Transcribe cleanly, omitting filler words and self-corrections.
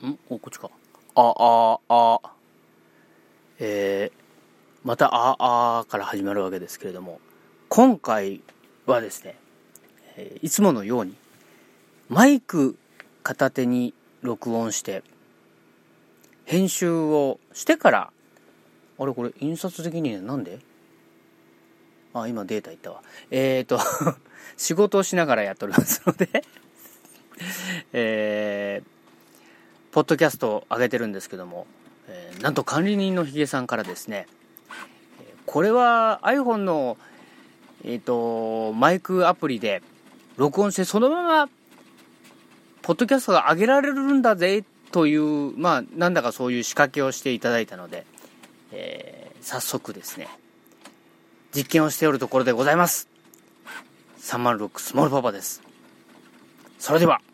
こっちか。またから始まるわけですけれども、今回はですね、いつものようにマイク片手に録音して編集をしてから、これ印刷的にね、なんで今データいったわ。仕事をしながらやっておりますのでポッドキャストを上げてるんですけども、なんと管理人のヒゲさんからですね、これは iPhone の、マイクアプリで録音してそのままポッドキャストが上げられるんだぜという、なんだかそういう仕掛けをしていただいたので、早速ですね、実験をしておるところでございます。306スモールパパです。それでは